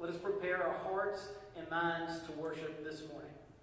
Let us prepare our hearts and minds to worship this morning.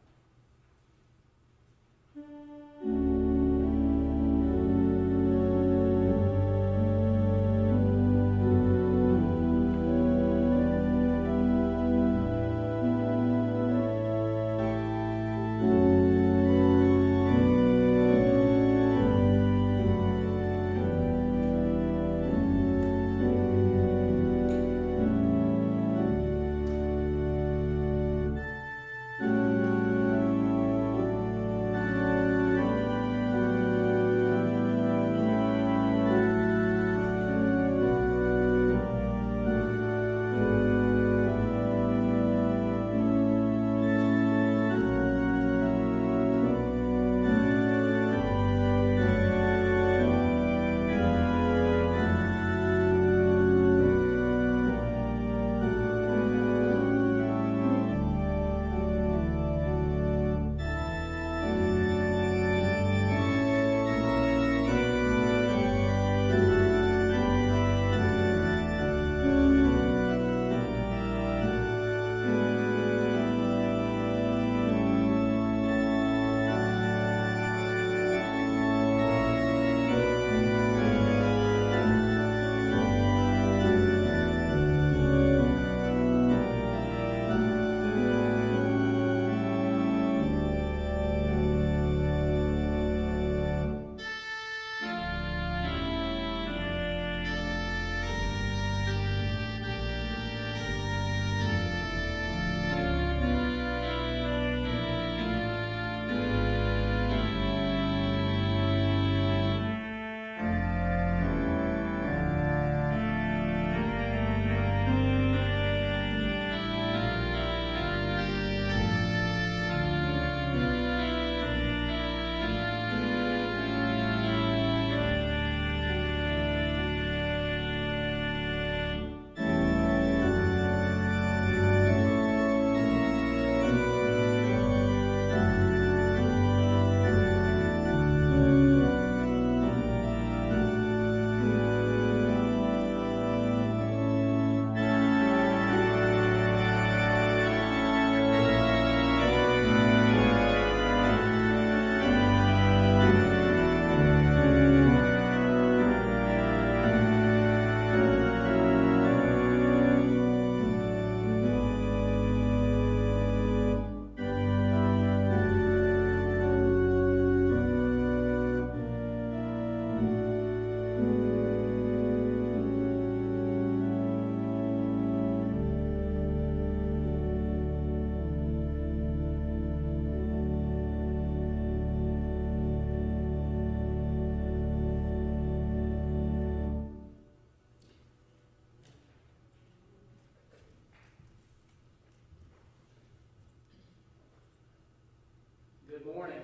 Good morning.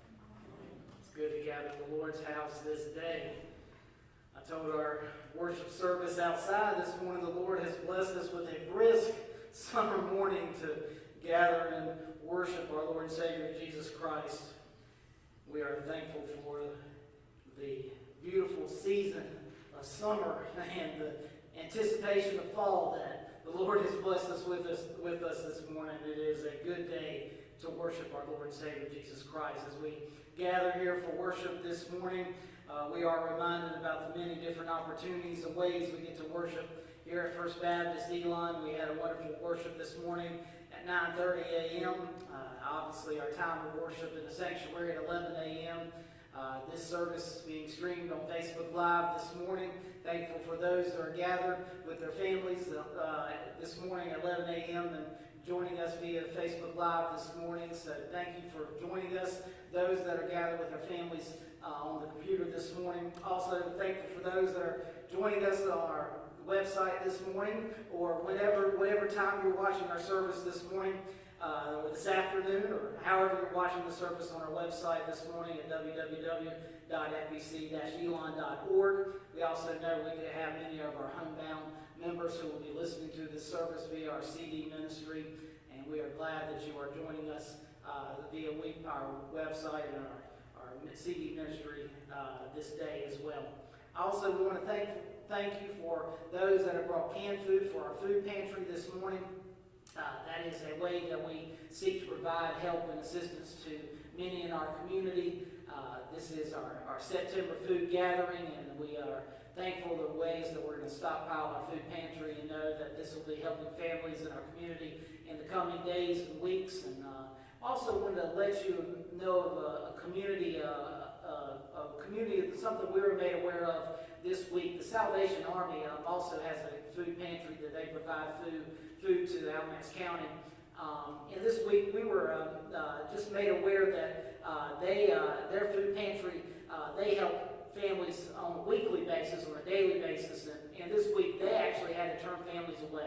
It's good to gather in the Lord's house this day. I told our worship service outside this morning, the Lord has blessed us with a brisk summer morning to gather and worship our Lord and Savior Jesus Christ. We are thankful for the beautiful season of summer and the anticipation of fall that the Lord has blessed us with us this morning. It is a good day to worship our Lord and Savior Jesus Christ. As we gather here for worship this morning, we are reminded about the many different opportunities and ways we get to worship here at First Baptist Elon. We had a wonderful worship this morning at 9:30 a.m. Obviously, our time of worship in the sanctuary at 11 a.m. This service being streamed on Facebook Live this morning. Thankful for those that are gathered with their families this morning at 11 a.m. and joining us via Facebook Live this morning. So thank you for joining us. Those that are gathered with their families on the computer this morning. Also thankful for those that are joining us on our website this morning, or whatever time you're watching our service this morning, or this afternoon, or however you're watching the service on our website this morning at www.fbc-elon.org. We also know we could have many of our homebound members who will be listening to this service via our CD ministry, and we are glad that you are joining us via our website and our CD ministry this day as well. Also, we want to thank you for those that have brought canned food for our food pantry this morning. That is a way that we seek to provide help and assistance to many in our community. This is our September food gathering, and we are thankful for the ways that we're going to stockpile our food pantry and know that this will be helping families in our community in the coming days and weeks. And also wanted to let you know of a community, something we were made aware of this week. The Salvation Army also has a food pantry that they provide food to Alamance County. And this week we were just made aware that their food pantry, they help families on a weekly basis or a daily basis. And this week they actually had to turn families away.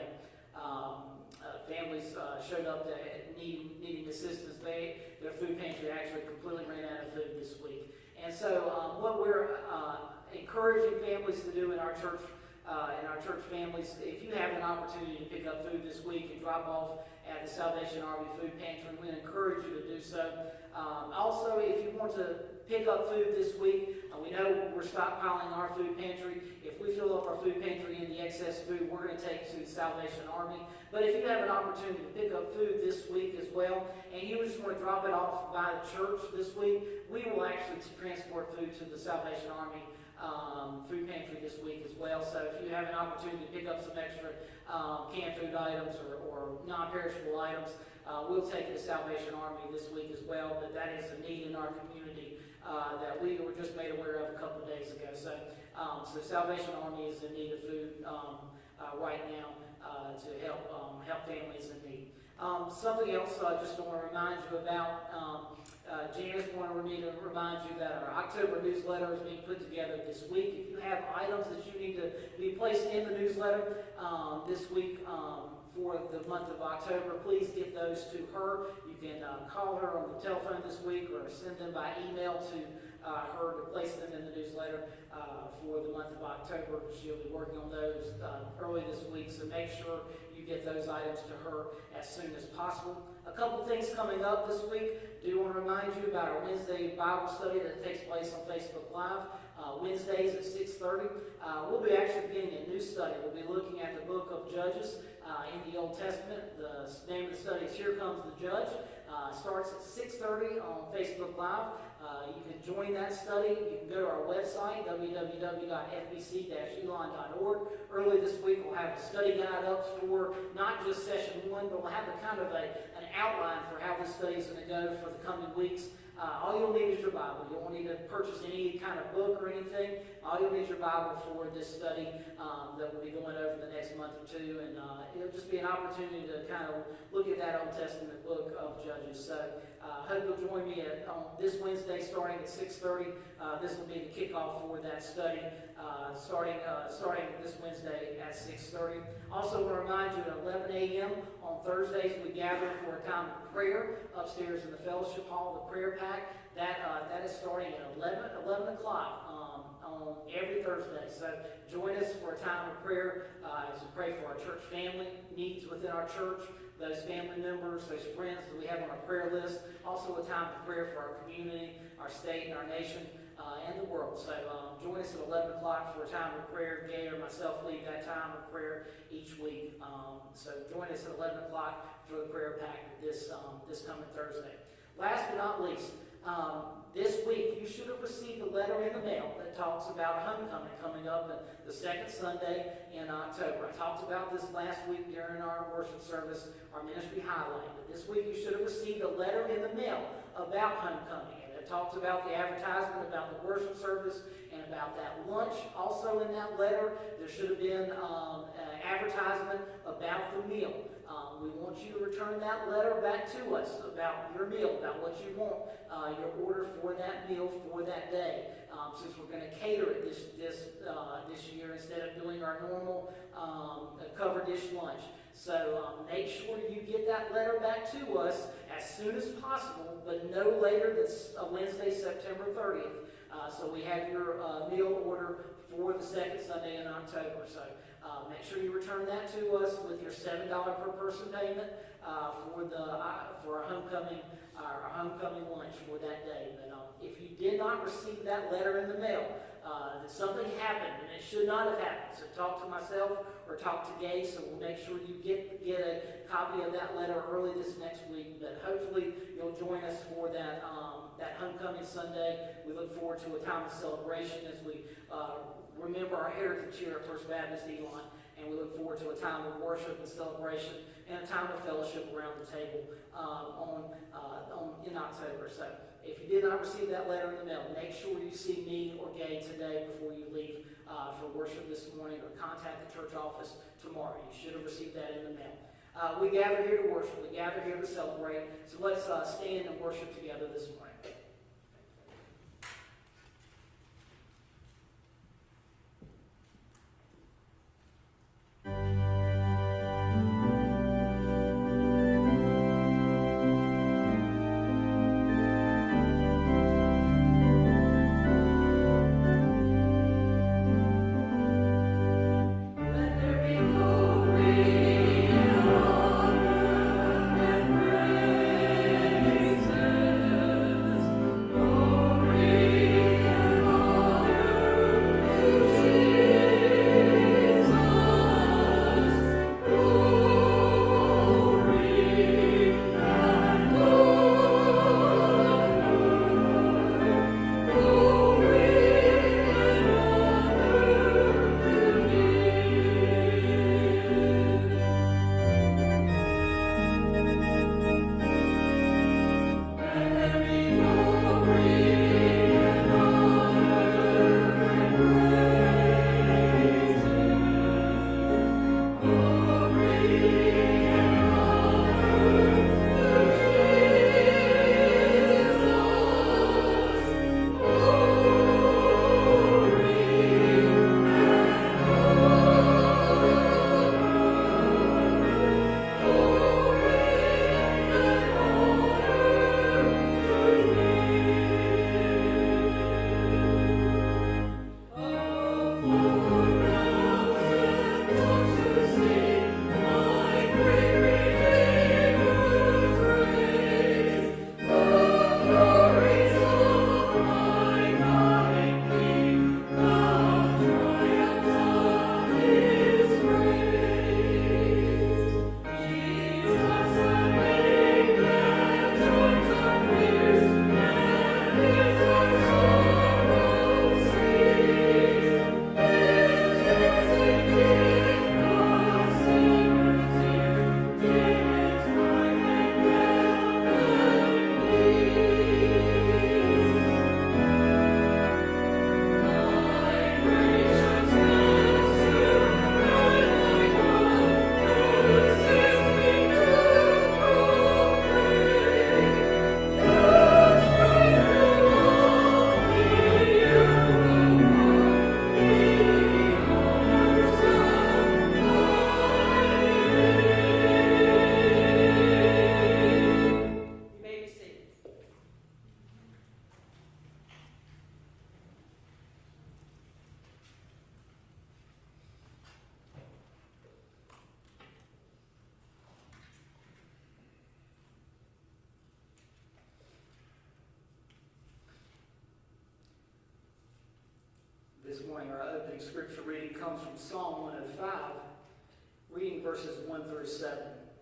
Families showed up that needing assistance. Their food pantry actually completely ran out of food this week. And so what we're encouraging families to do in our church families, if you have an opportunity to pick up food this week and drop off at the Salvation Army Food Pantry, we encourage you to do so. Also, if you want to pick up food this week, we know we're stockpiling our food pantry. If we fill up our food pantry in the excess food, we're going to take to the Salvation Army. But if you have an opportunity to pick up food this week as well, and you just want to drop it off by the church this week, we will actually transport food to the Salvation Army food pantry this week as well. So if you have an opportunity to pick up some extra canned food items or non-perishable items, we'll take it to Salvation Army this week as well. But that is a need in our community that we were just made aware of a couple of days ago. So Salvation Army is in need of food right now to help families in need. Something else I just want to remind you about. Janice wanted me to remind you that our October newsletter is being put together this week. If you have items that you need to be placed in the newsletter this week for the month of October, please get those to her. You can call her on the telephone this week or send them by email to her to place them in the newsletter for the month of October. She'll be working on those early this week, so make sure you get those items to her as soon as possible. A couple things coming up this week. Do want to remind you about our Wednesday Bible study that takes place on Facebook Live. Wednesdays at 6:30. We'll be actually beginning a new study. We'll be looking at the book of Judges in the Old Testament. The name of the study is Here Comes the Judge. Starts at 6:30 on Facebook Live. You can join that study. You can go to our website, www.fbc-elon.org. Early this week, we'll have a study guide up for not just session 1, but we'll have a kind of an outline for how this study is going to go for the coming weeks. All you'll need is your Bible. You won't need to purchase any kind of book or anything. All you'll need is your Bible for this study that we'll be going over the next month or two. And it'll just be an opportunity to kind of look at that Old Testament book of Judges. So I hope you'll join me on this Wednesday starting at 6:30. This will be the kickoff for that study starting this Wednesday at 6:30. Also want to remind you at 11 a.m. on Thursdays we gather for a time of prayer upstairs in the fellowship hall, the prayer pack. That is starting at 11 o'clock on every Thursday. So join us for a time of prayer as we pray for our church family, needs within our church, those family members, those friends that we have on our prayer list. Also a time of prayer for our community, our state, and our nation, and the world. So join us at 11 o'clock for a time of prayer. Gay or myself lead that time of prayer each week. So join us at 11 o'clock for the prayer pack this coming Thursday. Last but not least, this week you should have received a letter in the mail that talks about homecoming coming up the second Sunday in October. I talked about this last week during our worship service, our ministry highlight. But this week you should have received a letter in the mail about homecoming. And it talks about the advertisement, about the worship service, and about that lunch. Also in that letter, there should have been an advertisement about the meal. We want you to return that letter back to us about your meal, about what you want, your order for that meal for that day. Since we're going to cater it this year instead of doing our normal cover dish lunch. So make sure you get that letter back to us as soon as possible, but no later than Wednesday, September 30th. So we have your meal order for the second Sunday in October. So Make sure you return that to us with your $7 per person payment for our homecoming lunch for that day. But if you did not receive that letter in the mail, that something happened and it should not have happened. So talk to myself or talk to Gay, so we'll make sure you get a copy of that letter early this next week. But hopefully you'll join us for that homecoming Sunday. We look forward to a time of celebration as we remember our heritage here at First Baptist Elon, and we look forward to a time of worship and celebration and a time of fellowship around the table in October. So if you did not receive that letter in the mail, make sure you see me or Gay today before you leave for worship this morning, or contact the church office tomorrow. You should have received that in the mail. We gather here to worship. We gather here to celebrate. So let's stand and worship together this morning. This morning, our opening scripture reading comes from Psalm 105, reading verses 1 through 7.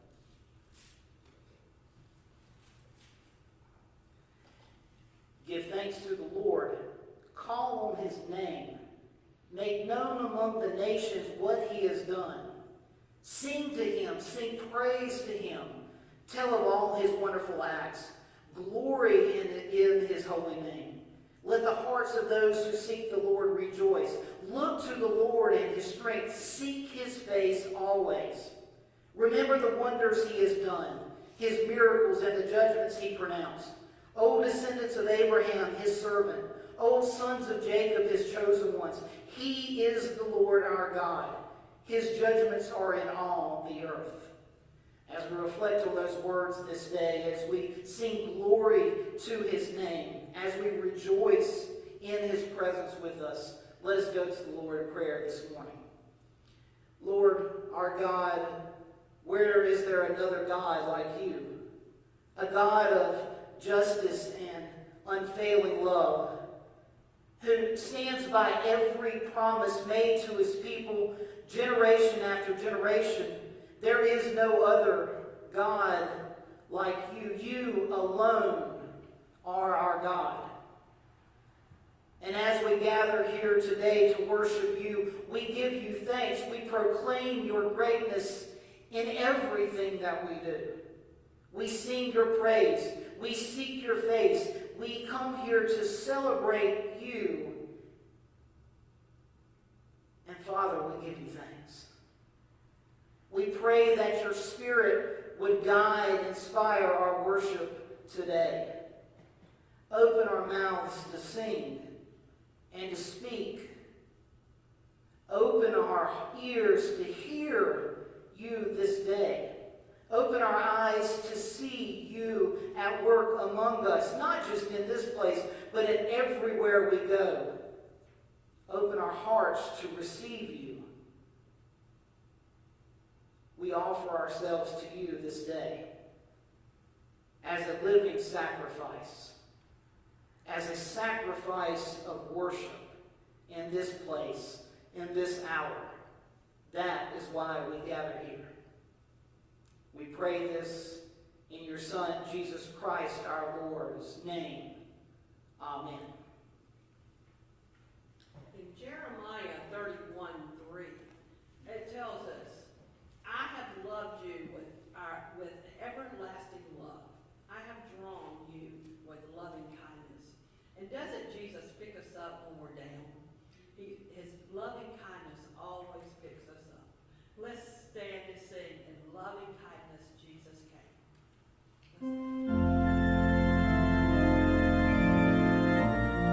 Give thanks to the Lord. Call on his name. Make known among the nations what he has done. Sing to him. Sing praise to him. Tell of all his wonderful acts. Glory in his holy name. Let the hearts of those who seek the Lord rejoice. Look to the Lord in his strength. Seek his face always. Remember the wonders he has done, his miracles and the judgments he pronounced. O descendants of Abraham, his servant. O sons of Jacob, his chosen ones. He is the Lord our God. His judgments are in all the earth. As we reflect on those words this day, as we sing glory to his name, as we rejoice in his presence with us, let us go to the Lord in prayer this morning. Lord, our God, where is there another God like you? A God of justice and unfailing love, who stands by every promise made to his people generation after generation. There is no other God like you. You alone are our God. And as we gather here today to worship you, we give you thanks. We proclaim your greatness in everything that we do. We sing your praise. We seek your face. We come here to celebrate you. And Father, we give you thanks. We pray that your Spirit would guide, inspire our worship today. Open our mouths to sing and to speak. Open our ears to hear you this day. Open our eyes to see you at work among us, not just in this place, but in everywhere we go. Open our hearts to receive you. We offer ourselves to you this day as a living sacrifice, as a sacrifice of worship in this place, in this hour. That is why we gather here. We pray this in your Son, Jesus Christ, our Lord's name. Amen. In Jeremiah 31:3, it tells us, I have loved you with everlasting love. I have drawn you with loving kindness. And doesn't Jesus pick us up when we're down? His loving kindness always picks us up. Let's stand and sing, in loving kindness Jesus came.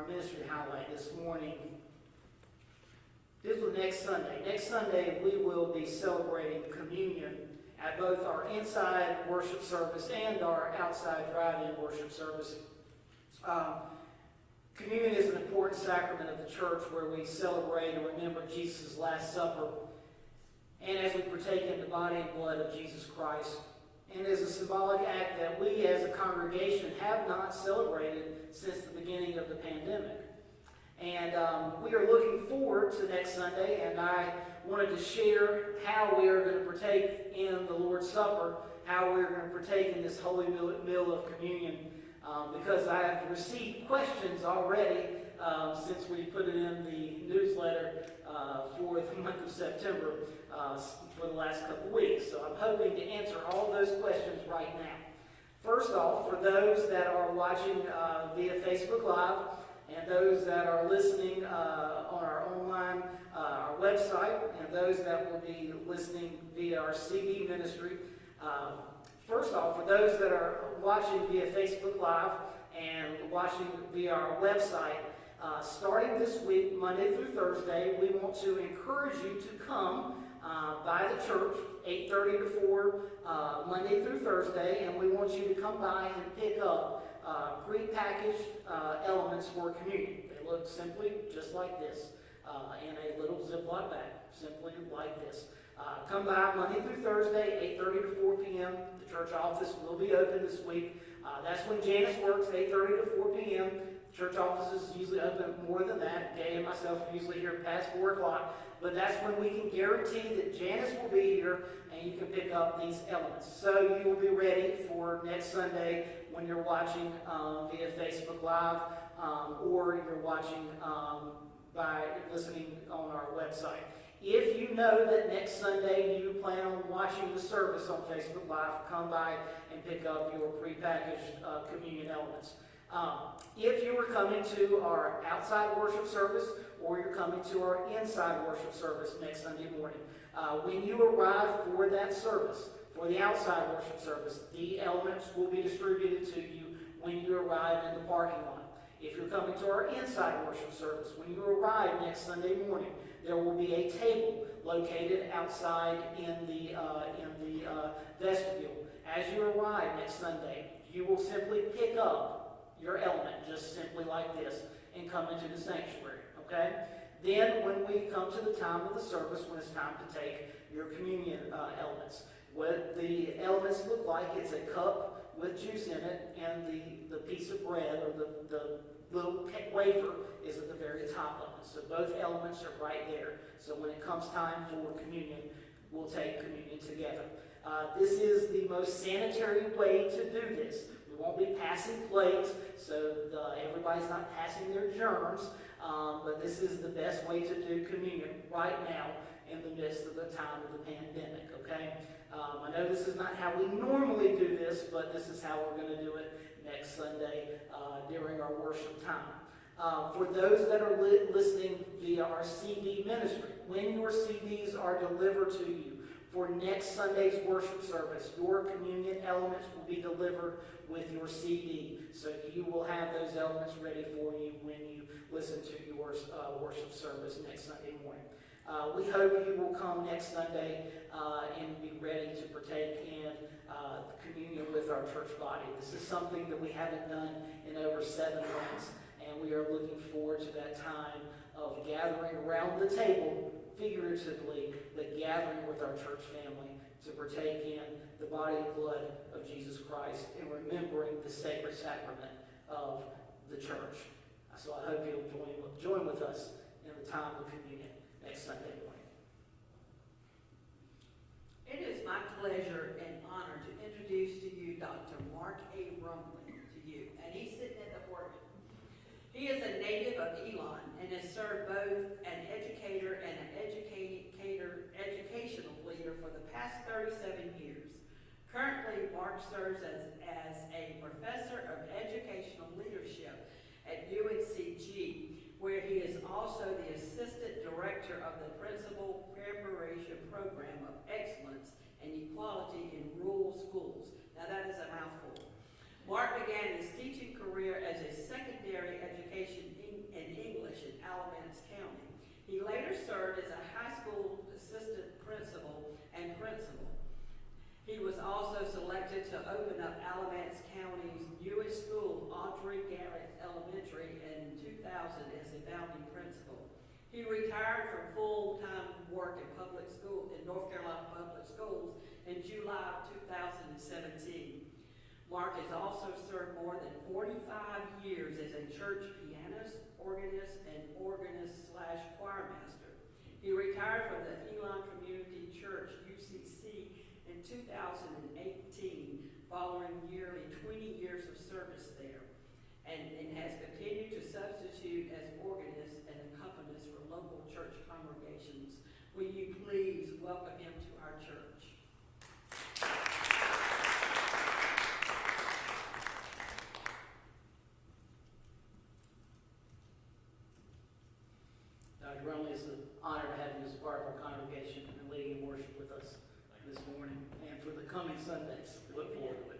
our ministry highlight this morning. This was next Sunday. Next Sunday, we will be celebrating communion at both our inside worship service and our outside drive-in worship service. Communion is an important sacrament of the church where we celebrate and remember Jesus' Last Supper, and as we partake in the body and blood of Jesus Christ. And it is a symbolic act that we as a congregation have not celebrated since the beginning of the pandemic. And we are looking forward to next Sunday, and I wanted to share how we are going to partake in the Lord's Supper, how we're going to partake in this holy meal of communion, because I have received questions already since we put it in the newsletter for the month of September for the last couple weeks. So I'm hoping to answer all those questions right now. First off, for those that are watching via Facebook Live, and those that are listening on our online, our website, and those that will be listening via our CD ministry. First off, for those that are watching via Facebook Live and watching via our website, starting this week, Monday through Thursday, we want to encourage you to come by the church, 8:30 to 4, Monday through Thursday, and we want you to come by and pick up pre-packaged elements for communion. They look simply just like this, in a little Ziploc bag, simply like this. Come by Monday through Thursday, 8:30 to 4 p.m. The church office will be open this week. That's when Janice works, 8:30 to 4 p.m. Church offices usually open more than that. Gay and myself are usually here past 4 o'clock. But that's when we can guarantee that Janice will be here and you can pick up these elements. So you will be ready for next Sunday when you're watching via Facebook Live or you're watching by listening on our website. If you know that next Sunday you plan on watching the service on Facebook Live, come by and pick up your prepackaged communion elements. If you are coming to our outside worship service or you're coming to our inside worship service next Sunday morning, when you arrive for that service, for the outside worship service, the elements will be distributed to you when you arrive in the parking lot. If you're coming to our inside worship service, when you arrive next Sunday morning, there will be a table located outside in the vestibule. As you arrive next Sunday, you will simply pick up your element, just simply like this, and come into the sanctuary, okay? Then when we come to the time of the service, when it's time to take your communion elements, what the elements look like, it's a cup with juice in it, and the piece of bread, or the little wafer, is at the very top of it. So both elements are right there. So when it comes time for communion, we'll take communion together. This is the most sanitary way to do this. We won't be passing plates, so everybody's not passing their germs, but this is the best way to do communion right now in the midst of the time of the pandemic, okay? I know this is not how we normally do this, but this is how we're going to do it next Sunday during our worship time. For those that are listening via our CD ministry, when your CDs are delivered to you for next Sunday's worship service, your communion elements will be delivered with your CD. So you will have those elements ready for you when you listen to your worship service next Sunday morning. We hope you will come next Sunday and be ready to partake in communion with our church body. This is something that we haven't done in over 7 months, and we are looking forward to that time of gathering around the table, figuratively, but gathering with our church family to partake in the body and blood of Jesus Christ and remembering the sacred sacrament of the church. So I hope you'll join with us in the time of communion next Sunday morning. It is my pleasure and honor to introduce to you Dr. Mark A. Rumley to you, and he's sitting at the podium. He is a native of Elon and has served both an educator and an educational leader for the past 37 years. Currently, Mark serves as a professor of educational leadership at UNCG, where he is also the assistant director of the Principal Preparation Program of Excellence and Equality in Rural Schools. Now that is a mouthful. Mark began his teaching career as a secondary education open up Alamance County's newest school, Audrey Garrett Elementary, in 2000 as a founding principal. He retired from full-time work in North Carolina Public Schools in July of 2017. Mark has also served more than 45 years as a church pianist, organist, and organist/choir master. He retired from the Elon Community Church, UCC, in 2018, following nearly 20 years of service there, and has continued to substitute as organist and accompanist for local church congregations. Will you please welcome him to our church? Dr. Brumley, it's an honor to have you as part of our congregation and leading in worship with us this morning and for the coming Sundays. We look forward to it.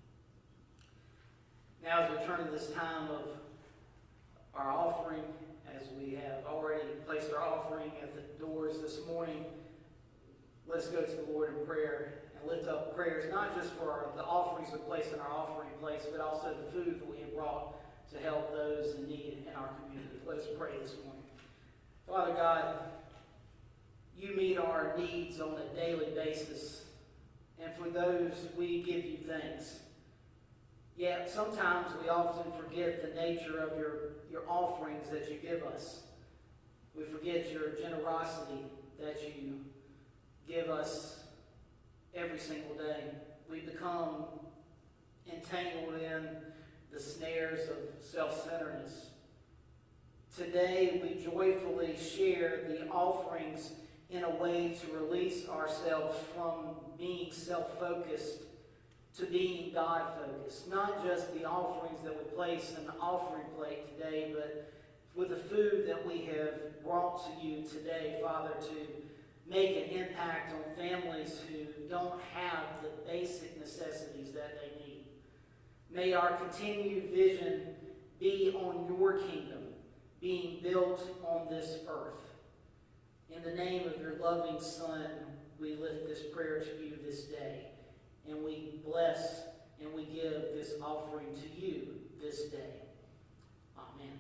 Now, as we turn to this time of our offering, as we have already placed our offering at the doors this morning, let's go to the Lord in prayer and lift up prayers, not just for the offerings we place in our offering place, but also the food that we have brought to help those in need in our community. Let us pray this morning. Father God, you meet our needs on a daily basis, and for those we give you thanks. Yet sometimes we often forget the nature of your offerings that you give us. We forget your generosity that you give us every single day. We become entangled in the snares of self-centeredness. Today, we joyfully share the offerings in a way to release ourselves from being self-focused to being God-focused. Not just the offerings that we place in the offering plate today, but with the food that we have brought to you today, Father, to make an impact on families who don't have the basic necessities that they need. May our continued vision be on your kingdom, being built on this earth. In the name of your loving Son, we lift this prayer to you this day. And we bless and we give this offering to you this day. Amen.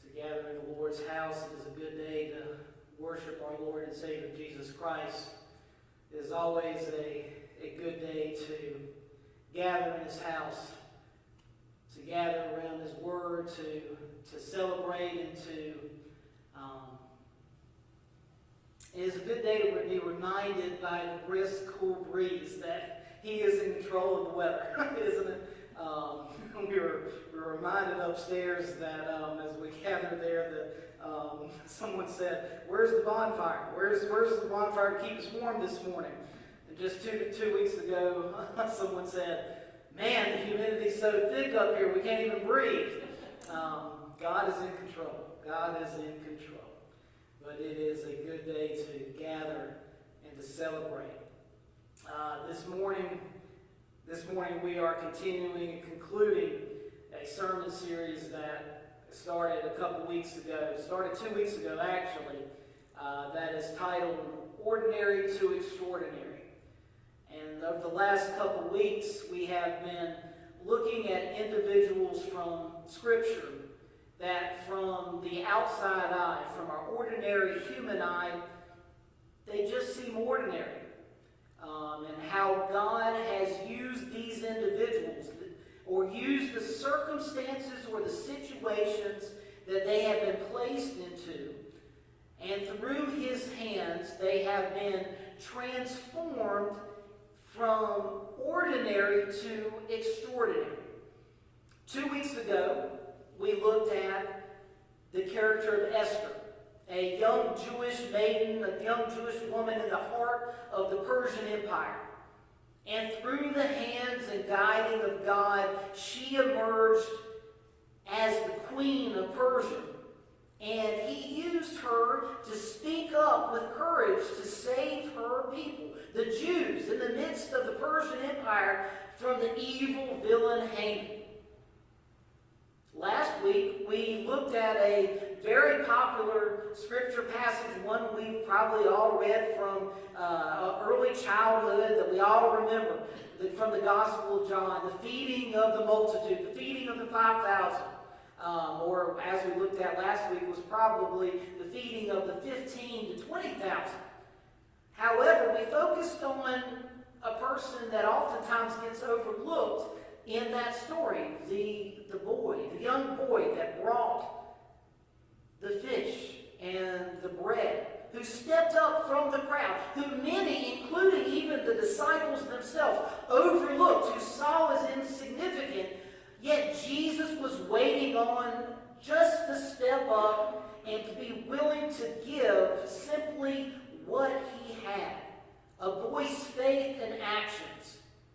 to gather in the Lord's house. It is a good day to worship our Lord and Savior Jesus Christ. It is always a good day to gather in His house, to gather around His Word, to celebrate and to... it is a good day to be reminded by the brisk, cool breeze that He is in control of the weather, isn't it? We were reminded upstairs that as we gathered there that someone said, "Where's the bonfire? Where's the bonfire to keep us warm this morning?" And just two weeks ago, someone said, "Man, the humidity's so thick up here, we can't even breathe." God is in control. God is in control. But it is a good day to gather and to celebrate. This morning we are continuing and concluding a sermon series that started a couple weeks ago. Started 2 weeks ago, actually. That is titled "Ordinary to Extraordinary." And over the last couple weeks, we have been looking at individuals from Scripture that from the outside eye, from our ordinary human eye, they just seem ordinary. And how God has used these individuals, or used the circumstances or the situations that they have been placed into, and through His hands they have been transformed from ordinary to extraordinary. 2 weeks ago, we looked at the character of Esther, a young Jewish maiden, a young Jewish woman in the heart of the Persian Empire. And through the hands and guiding of God, she emerged as the queen of Persia. And He used her to speak up with courage to save her people, the Jews, in the midst of the Persian Empire from the evil villain Haman. Last week, we looked at a very popular scripture passage, one we've probably all read from early childhood that we all remember, from the Gospel of John, the feeding of the multitude, the feeding of the 5,000. Or as we looked at last week, was probably the feeding of the 15 to 20,000. However, we focused on a person that oftentimes gets overlooked in that story, the young boy that brought the fish and the bread, who stepped up from the crowd, who many, including even the disciples themselves, overlooked, who saw as insignificant, yet Jesus was waiting on just to step up and to be willing to give simply what He had, a boy's faith and actions.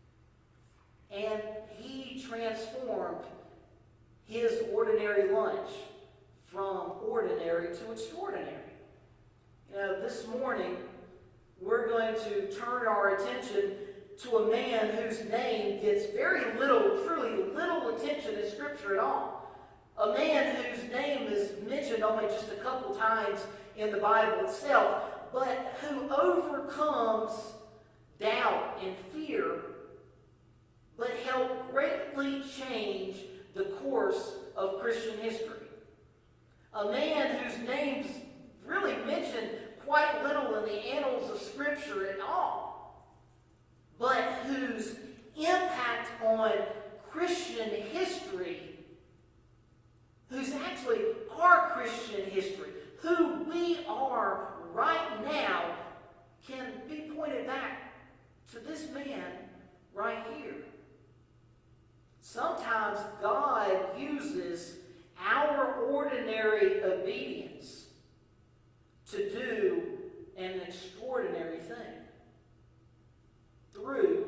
And He transformed his ordinary lunch from ordinary to extraordinary. You know, this morning, we're going to turn our attention to a man whose name gets very little, truly little attention in Scripture at all. A man whose name is mentioned only just a couple times in the Bible itself, but who overcomes doubt and fear, but helped greatly change the course of Christian history. A man whose name's really mentioned quite little in the annals of Scripture at all, but whose impact on Christian history, who's actually our Christian history, who we are right now, can be pointed back to this man right here. Sometimes God uses our ordinary obedience to do an extraordinary thing through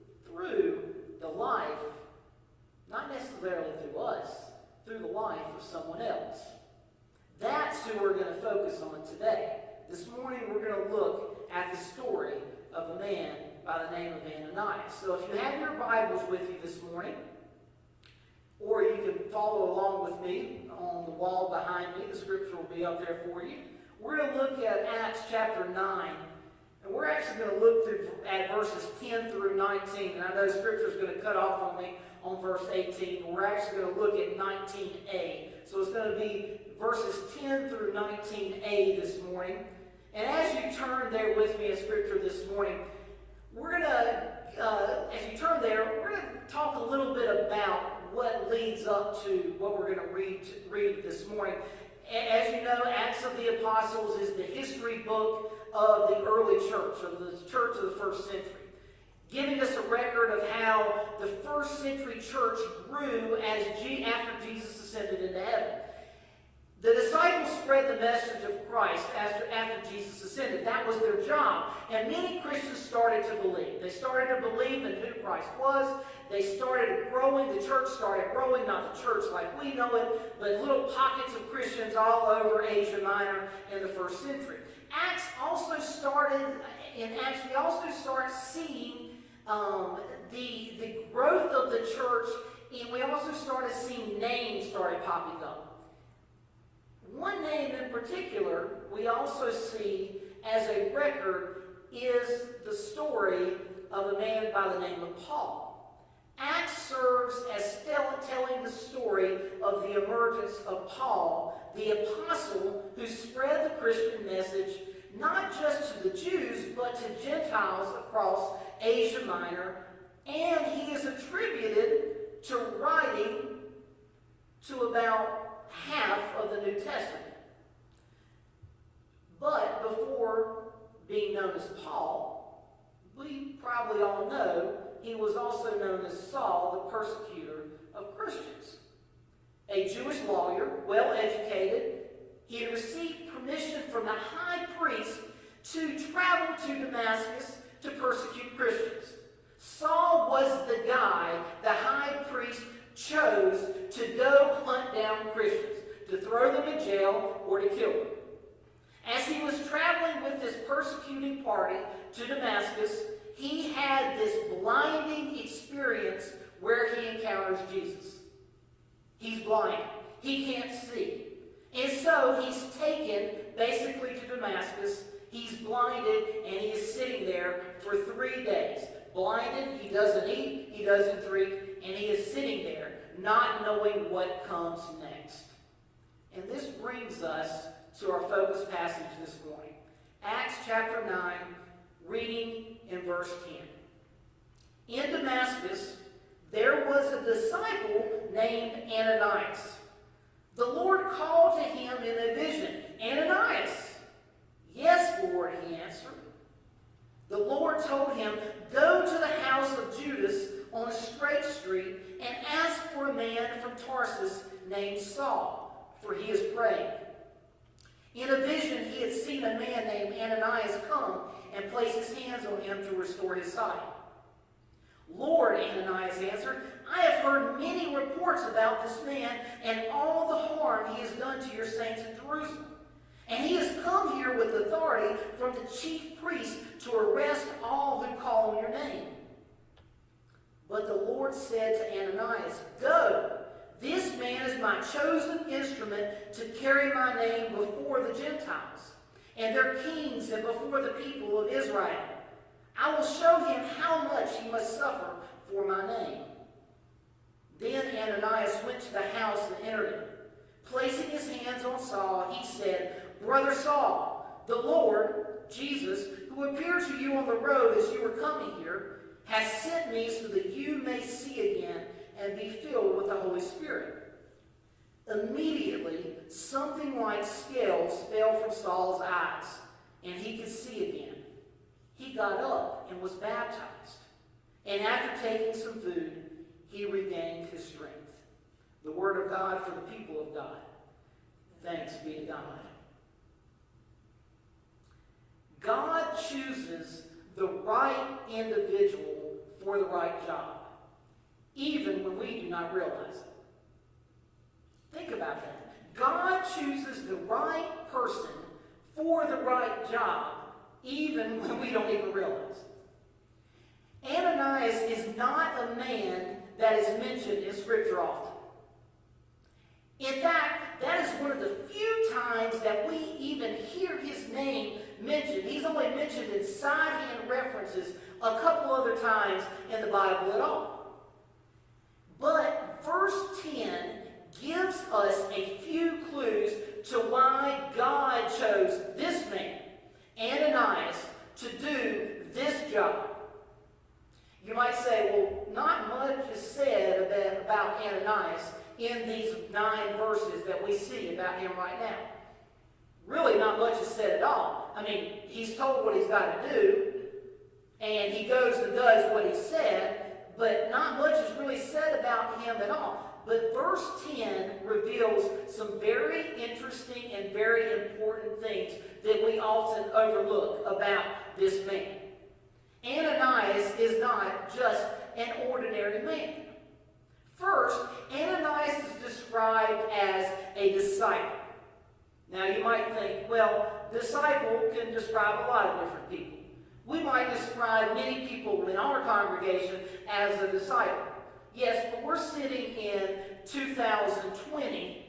the life, not necessarily through us, through the life of someone else. That's who we're going to focus on today. This morning we're going to look at the story of a man by the name of Ananias. So if you have your Bibles with you this morning, or you can follow along with me on the wall behind me, the scripture will be up there for you. We're going to look at Acts chapter 9, and we're actually going to look at verses 10 through 19. And I know Scripture is going to cut off on me on verse 18. We're actually going to look at 19a. So it's going to be verses 10 through 19a this morning. And as you turn there with me in Scripture this morning, we're going to, as you turn there, we're going to talk a little bit about what leads up to what we're going to read this morning. As you know, Acts of the Apostles is the history book of the early church, of the church of the first century, giving us a record of how the first century church grew after Jesus ascended into heaven. The disciples spread the message of Christ after Jesus ascended. That was their job. And many Christians started to believe. They started to believe in who Christ was. They started growing. The church started growing, not the church like we know it, but little pockets of Christians all over Asia Minor in the first century. In Acts, we also start seeing the growth of the church, and we also started seeing names started popping up. One name in particular we also see as a record is the story of a man by the name of Paul. Acts serves as telling the story of the emergence of Paul, the apostle who spread the Christian message not just to the Jews, but to Gentiles across Asia Minor, and he is attributed to writing to about half of the New Testament. But before being known as Paul, we probably all know he was also known as Saul, the persecutor of Christians. A Jewish lawyer, well-educated, he had received permission from the high priest to travel to Damascus to persecute Christians. Saul was the guy the high priest chose to go hunt down Christians, to throw them in jail or to kill them. As he was traveling with this persecuting party to Damascus, he had this blinding experience where he encounters Jesus. He's blind. He can't see. And so he's taken basically to Damascus. He's blinded and he is sitting there for 3 days. Blinded, he doesn't eat, he doesn't drink, and he is sitting there not knowing what comes next. And this brings us to our focus passage this morning. Acts chapter 9, reading in verse 10. In Damascus, there was a disciple named Ananias. The Lord called to him in a vision, "Ananias." "Yes, Lord," he answered. The Lord told him, "Go to the house of Judas on a straight street and ask for a man from Tarsus named Saul, for he is praying." In a vision, he had seen a man named Ananias come and place his hands on him to restore his sight. "Lord," Ananias answered, "I have heard many reports about this man and all the harm he has done to your saints in Jerusalem. And he has come here with authority from the chief priest to arrest all who call on your name." But the Lord said to Ananias, "Go. This man is my chosen instrument to carry my name before the Gentiles and their kings and before the people of Israel. I will show him how much he must suffer for my name." Then Ananias went to the house and entered it. Placing his hands on Saul, he said, "Brother Saul, the Lord, Jesus, who appeared to you on the road as you were coming here, has sent me so that you may see again and be filled with the Holy Spirit." Immediately, something like scales fell from Saul's eyes, and he could see again. He got up and was baptized. And after taking some food, he regained his strength. The word of God for the people of God. Thanks be to God. God chooses the right individual for the right job, even when we do not realize it. Think about that. God chooses the right person for the right job, even when we don't even realize it. Ananias is not a man that is mentioned in Scripture often. In fact, that is one of the few times that we even hear his name mentioned. He's only mentioned in side-hand references a couple other times in the Bible at all. But verse 10 gives us a few clues to why God chose this man, Ananias, to do this job. You might say, well, not much is said about Ananias in these 9 verses that we see about him right now. Really, not much is said at all. I mean, he's told what he's got to do, and he goes and does what he said, but not much is really said about him at all. But verse 10 reveals some very interesting and very important things that we often overlook about this man. Ananias is not just an ordinary man. First, Ananias is described as a disciple. Now you might think, well, disciple can describe a lot of different people. We might describe many people in our congregation as a disciple. Yes, but we're sitting in 2020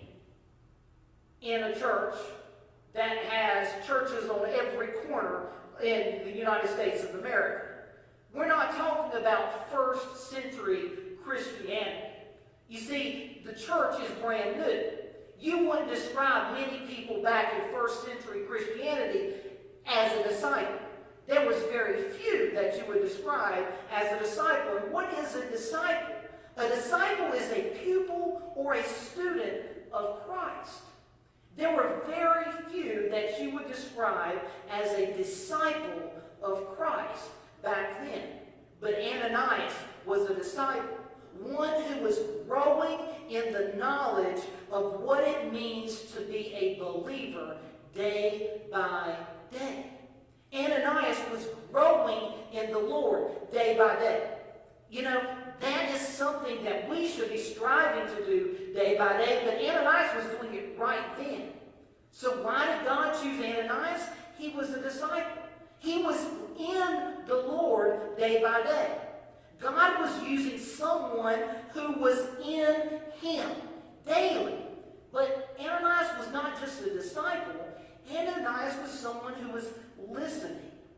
in a church that has churches on every corner in the United States of America. We're not talking about first century Christianity. You see, the church is brand new. You wouldn't describe many people back in first century Christianity as a disciple. There was very few that you would describe as a disciple. And what is a disciple? A disciple is a pupil or a student of Christ. There were very few that you would describe as a disciple of Christ back then. But Ananias was a disciple, one who was growing in the knowledge of what it means to be a believer day by day. Ananias was growing in the Lord day by day. You know, that is something that we should be striving to do day by day, but Ananias was doing it right then. So why did God choose Ananias? He was a disciple. He was in the Lord day by day. God was using someone who was in him daily. But Ananias was not just a disciple. Ananias was someone who was listening.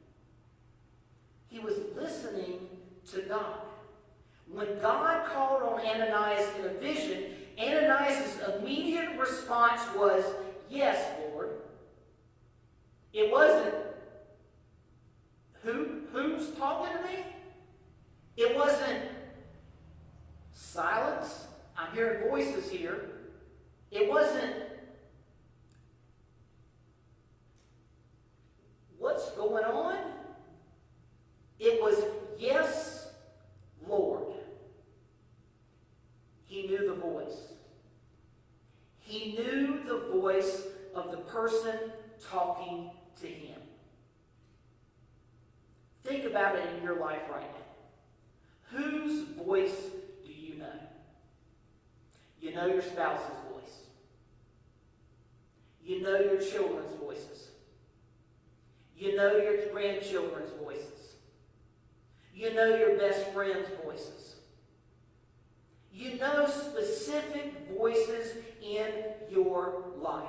He was listening to God. When God called on Ananias in a vision, Ananias' immediate response was, "Yes, Lord." It wasn't, who's talking to me? It wasn't silence. I'm hearing voices here. It wasn't, what's going on? It was, "Yes, Lord." He knew the voice. He knew the voice of the person talking to him. Think about it in your life right now. Whose voice do you know? You know your spouse's voice. You know your children's voices. You know your grandchildren's voices. You know your best friend's voices. You know specific voices in your life.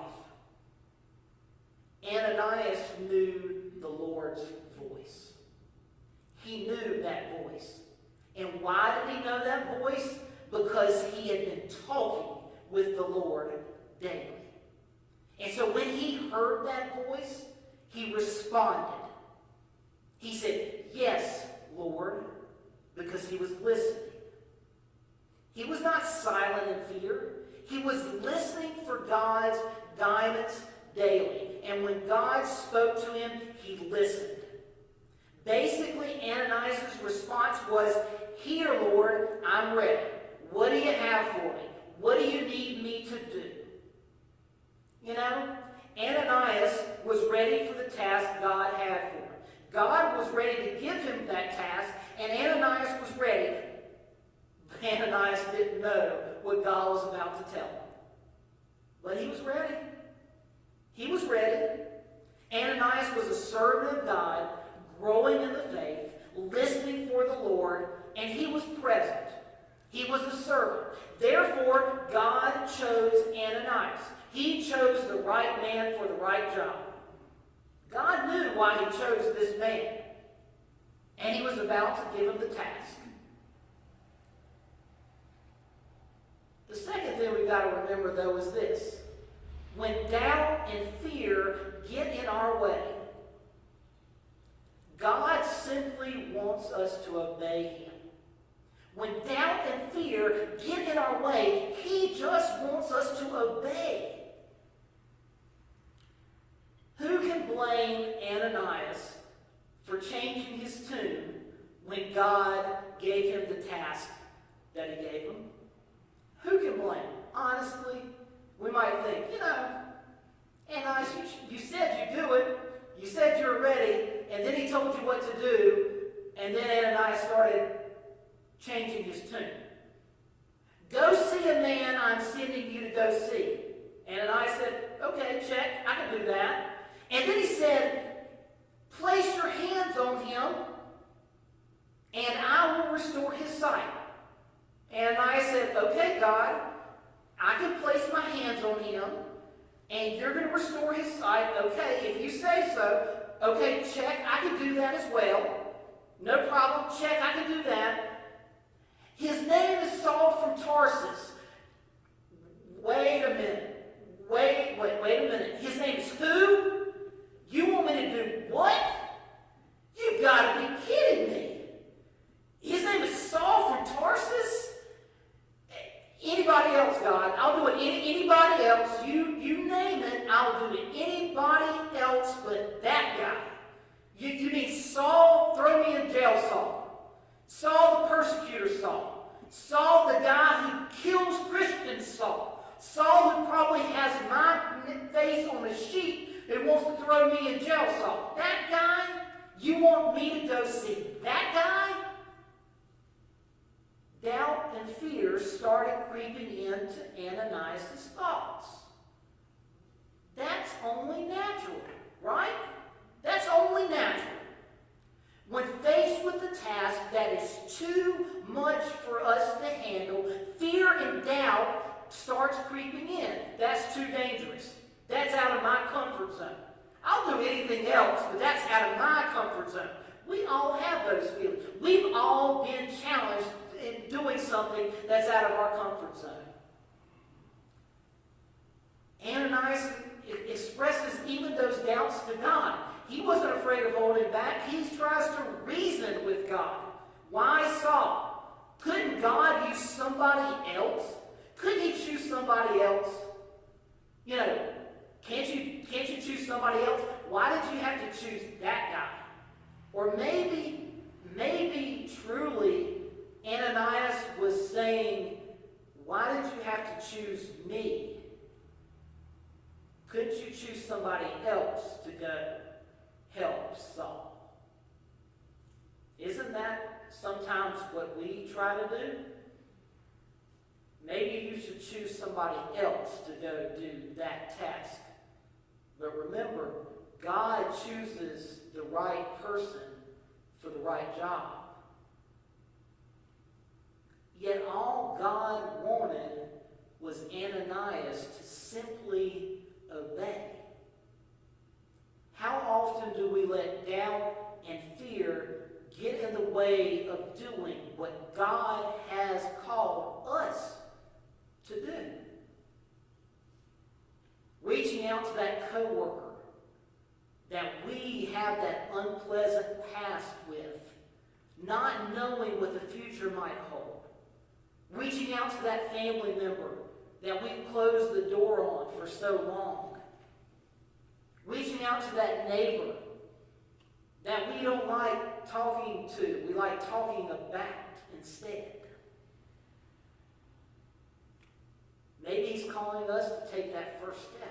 Ananias knew the Lord's voice. He knew that voice. And why did he know that voice? Because he had been talking with the Lord daily. And so when he heard that voice, he responded. He said, "Yes, Lord," because he was listening. He was not silent in fear. He was listening for God's guidance daily. And when God spoke to him, he listened. Basically, Ananias' response was, "Here, Lord, I'm ready. What do you have for me? What do you need me to do?" You know, Ananias was ready for the task God had for him. God was ready to give him that task, and Ananias was ready. But Ananias didn't know what God was about to tell him. But he was ready. He was ready. Ananias was a servant of God, growing in the faith, listening for the Lord, and he was present. He was a servant. Therefore, God chose Ananias. He chose the right man for the right job. God knew why he chose this man, and he was about to give him the task. The second thing we've got to remember, though, is this. When doubt and fear get in our way, God simply wants us to obey Him. When doubt and fear get in our way, He just wants us to obey. Who can blame Ananias for changing his tune when God gave him the task that He gave him? Who can blame? Honestly, we might think, Ananias, you said you'd do it. You said you were ready, and then He told you what to do, and then Ananias started changing his tune. Go see a man I'm sending you to go see. Ananias said, okay, check, I can do that. And then he said, place your hands on him, and I will restore his sight. Ananias said, okay, God, I can place my hands on him, and you're going to restore his sight. Okay, if you say so. Okay, check, I can do that as well. No problem, check, I can do that. His name is Saul from Tarsus. Wait a minute. Wait a minute. His name is who? You want me to do what? You've got to be kidding me. His name is Saul from Tarsus? Anybody else, God. I'll do it. Anybody else. You name it, I'll do it. Anybody else but that guy. You mean Saul? Throw me in jail, Saul. Saul the persecutor, Saul. Saul the guy who kills Christians, Saul. Saul who probably has my face on a sheet who wants to throw me in jail, Saul. That guy? You want me to go see that guy? Doubt and fear started creeping into Ananias' thoughts. That's only natural, right? That's only natural. When faced with a task that is too much for us to handle, fear and doubt starts creeping in. That's too dangerous. That's out of my comfort zone. I'll do anything else, but that's out of my comfort zone. We all have those feelings. We've all been challenged in doing something that's out of our comfort zone. Ananias expresses even those doubts to God. He wasn't afraid of holding back. He tries to reason with God. Why Saul? Couldn't God use somebody else? Couldn't He choose somebody else? Can't you choose somebody else? Why did you have to choose that guy? Or maybe truly Ananias was saying, why did you have to choose me? Couldn't you choose somebody else to go help Saul? Isn't that sometimes what we try to do? Maybe you should choose somebody else to go do that task. But remember, God chooses the right person for the right job. Yet all God wanted was Ananias to simply obey. How often do we let doubt and fear get in the way of doing what God has called us to do? Reaching out to that coworker that we have that unpleasant past with, not knowing what the future might hold. Reaching out to that family member that we've closed the door on for so long. Reaching out to that neighbor that we don't like talking to, we like talking about instead. Maybe He's calling us to take that first step.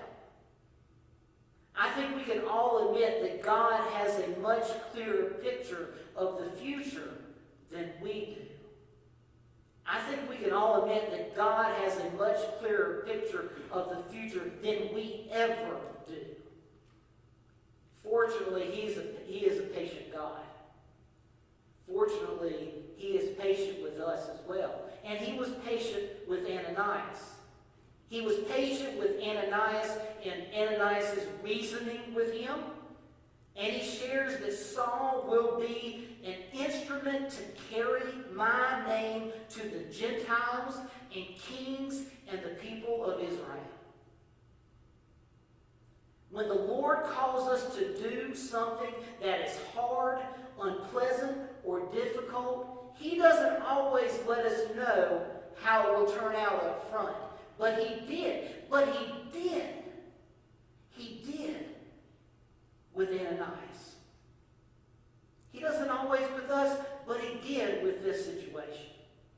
I think we can all admit that God has a much clearer picture of the future than we do. I think we can all admit that God has a much clearer picture of the future than we ever do. Fortunately, He is a patient God. Fortunately, He is patient with us as well. And He was patient with Ananias. He was patient with Ananias and Ananias' reasoning with him. And he shares that Saul will be an instrument to carry my name to the Gentiles and kings and the people of Israel. When the Lord calls us to do something that is hard, unpleasant, or difficult, he doesn't always let us know how it will turn out up front. But he did. He did with Ananias. He doesn't always with us, but he did with this situation.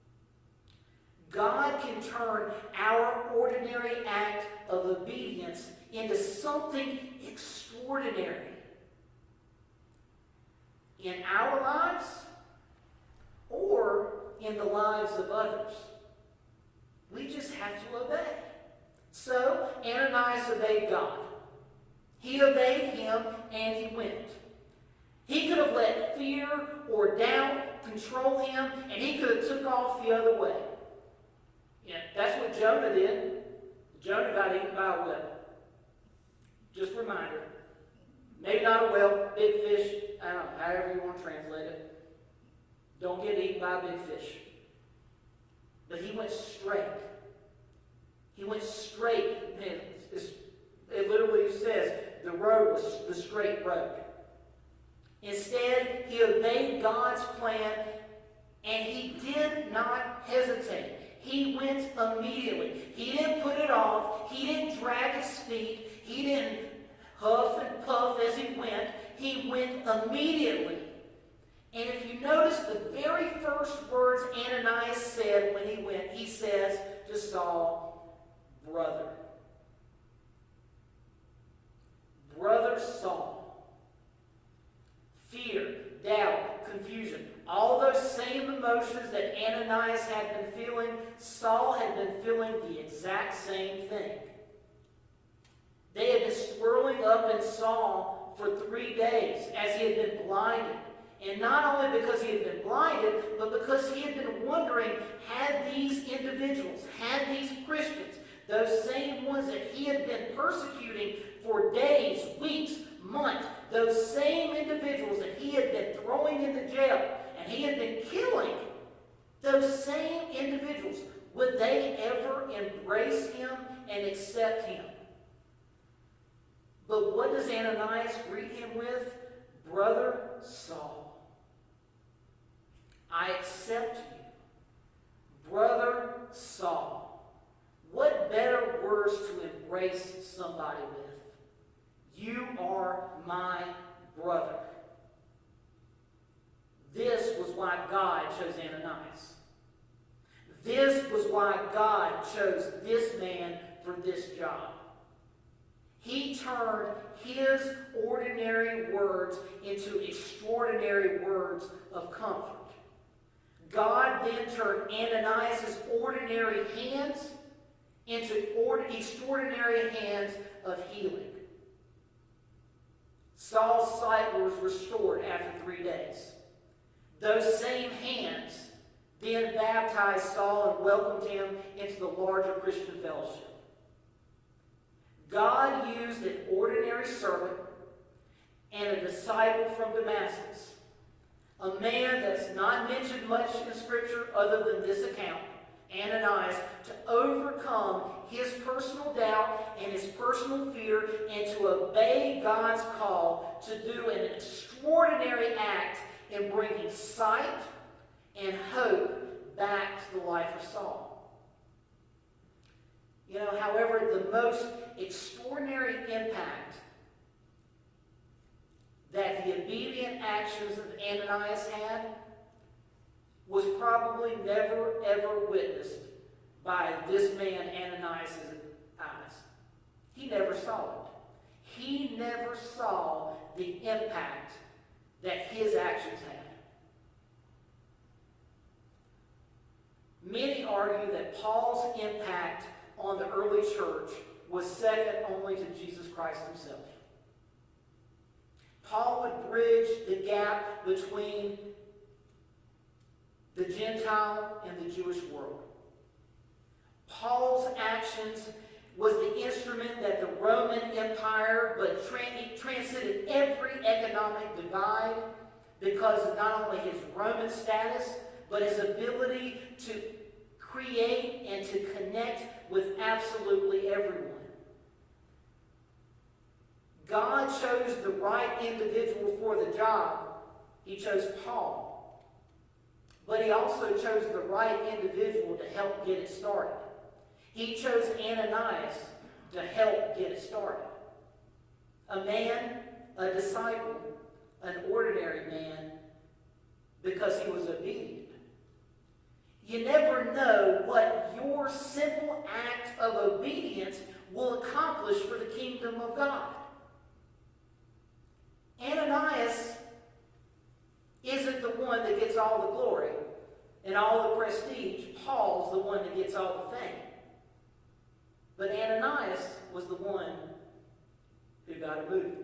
God can turn our ordinary act of obedience into something extraordinary in our lives or in the lives of others. We just have to obey. So Ananias obeyed God. He obeyed him and he went. He could have let fear or doubt control him, and he could have took off the other way. Yeah, that's what Jonah did. Jonah got eaten by a whale. Just a reminder. Maybe not a whale, big fish, I don't know, however you want to translate it. Don't get eaten by a big fish. But he went straight. He went straight. It literally says the road was the straight road. Instead, he obeyed God's plan, and he did not hesitate. He went immediately. He didn't put it off. He didn't drag his feet. He didn't huff and puff as he went. He went immediately. And if you notice the very first words Ananias said when he went, he says to Saul, brother. Brother Saul. Fear, doubt, confusion. All those same emotions that Ananias had been feeling, Saul had been feeling the exact same thing. They had been swirling up in Saul for 3 days as he had been blinded. And not only because he had been blinded, but because he had been wondering, had these individuals, had these Christians, those same ones that he had been persecuting for days, weeks, months, those same individuals that he had been throwing into jail and he had been killing, those same individuals, would they ever embrace him and accept him? But what does Ananias greet him with? Brother Saul, I accept you. Brother Saul. What better words to embrace somebody with? You are my brother. This was why God chose Ananias. This was why God chose this man for this job. He turned his ordinary words into extraordinary words of comfort. God then turned Ananias' ordinary hands into extraordinary hands of healing. Saul's sight was restored after 3 days. Those same hands then baptized Saul and welcomed him into the larger Christian fellowship. God used an ordinary servant and a disciple from Damascus, a man that's not mentioned much in Scripture other than this account, Ananias, to overcome his personal doubt and his personal fear and to obey God's call to do an extraordinary act in bringing sight and hope back to the life of Saul. You know, however, the most extraordinary impact that the obedient actions of Ananias had was probably never, ever witnessed by this man Ananias' eyes. He never saw it. He never saw the impact that his actions had. Many argue that Paul's impact on the early church was second only to Jesus Christ himself. Paul would bridge the gap between the Gentile and the Jewish world. Paul's actions was the instrument that the Roman Empire transcended every economic divide because of not only his Roman status, but his ability to create and to connect with absolutely everyone. God chose the right individual for the job. He chose Paul. But he also chose the right individual to help get it started. He chose Ananias to help get it started. A man, a disciple, an ordinary man, because he was obedient. You never know what your simple act of obedience will accomplish for the kingdom of God. Ananias isn't the one that gets all the glory and all the prestige. Paul's the one that gets all the fame. But Ananias was the one who got a move.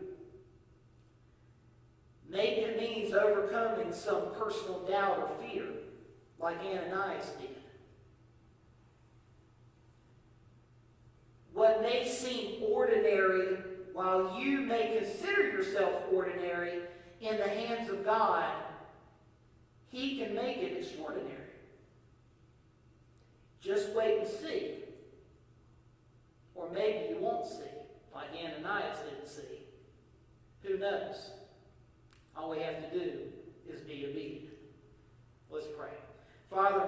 Maybe it means overcoming some personal doubt or fear, like Ananias did. What may seem ordinary, while you may consider yourself ordinary, in the hands of God, He can make it extraordinary. Just wait and see. Or maybe you won't see, like Ananias didn't see. Who knows? All we have to do is be obedient. Let's pray. Father,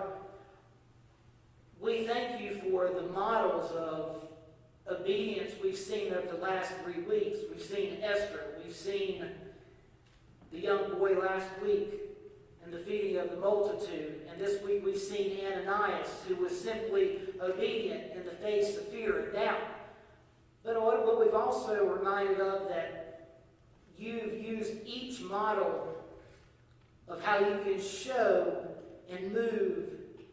we thank you for the models of obedience we've seen over the last 3 weeks. We've seen Esther. We've seen the young boy last week and the feeding of the multitude. And this week we've seen Ananias, who was simply obedient in the face of fear and doubt. But what we've also reminded of that you've used each model of how you can show and move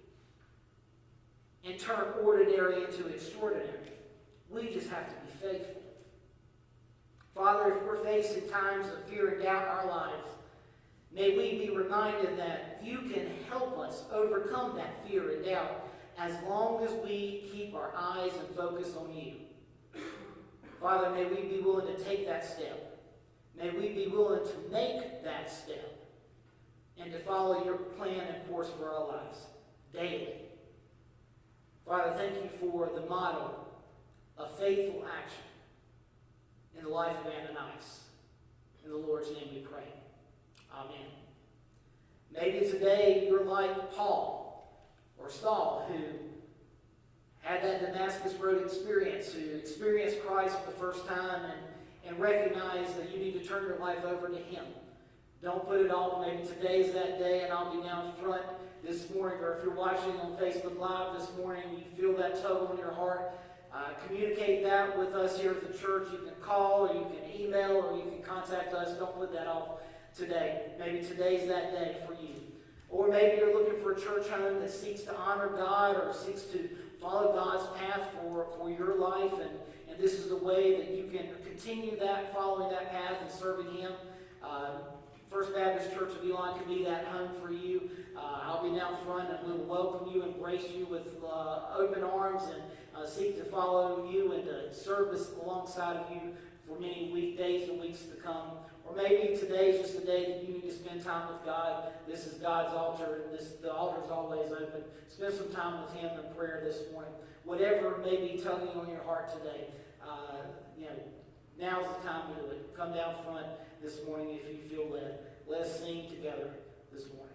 and turn ordinary into extraordinary. We just have to be faithful. Father, if we're facing times of fear and doubt in our lives, may we be reminded that you can help us overcome that fear and doubt as long as we keep our eyes and focus on you. Father, may we be willing to take that step. May we be willing to make that step and to follow your plan and course for our lives daily. Father, thank you for the model of faithful action in the life of Ananias. In the Lord's name we pray. Amen. Maybe today you're like Paul or Saul, who had that Damascus Road experience, who experienced Christ for the first time and recognized that you need to turn your life over to Him. Don't put it off. Maybe today's that day and I'll be down front this morning, or if you're watching on Facebook Live this morning and you feel that tug on your heart, communicate that with us here at the church. You can call, or you can email, or you can contact us. Don't put that off today. Maybe today's that day for you. Or maybe you're looking for a church home that seeks to honor God or seeks to follow God's path for your life, and this is a way that you can continue that, following that path and serving Him. First Baptist Church of Elon can be that home for you. I'll be down front and we'll welcome you, embrace you with open arms, and seek to follow you and to service alongside of you for many weekdays and weeks to come. Or maybe today's just a day that you need to spend time with God. This is God's altar, and the altar is always open. Spend some time with Him in prayer this morning. Whatever may be tugging on your heart today, now's the time to do it. Come down front this morning if you feel led. Let us sing together this morning.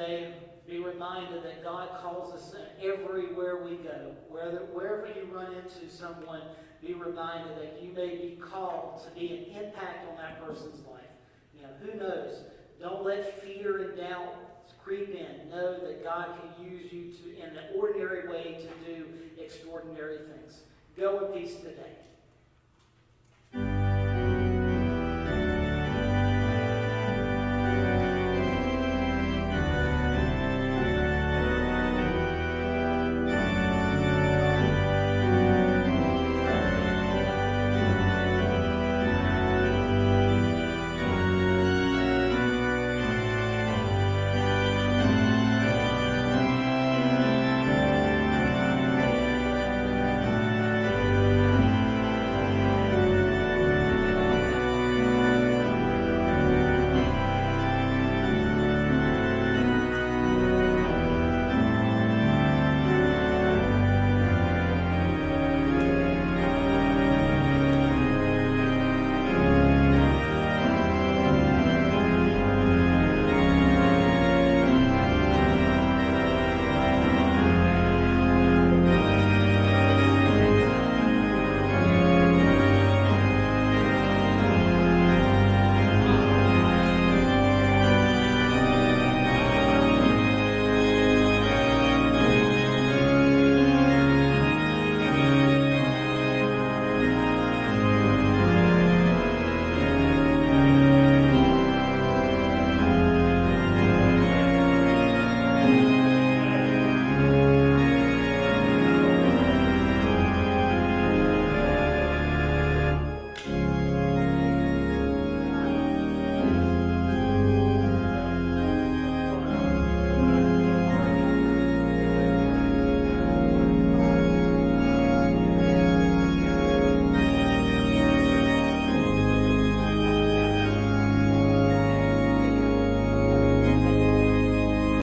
today, be reminded that God calls us everywhere we go. Wherever you run into someone, be reminded that you may be called to be an impact on that person's life. Who knows? Don't let fear and doubt creep in. Know that God can use you in the ordinary way to do extraordinary things. Go in peace today.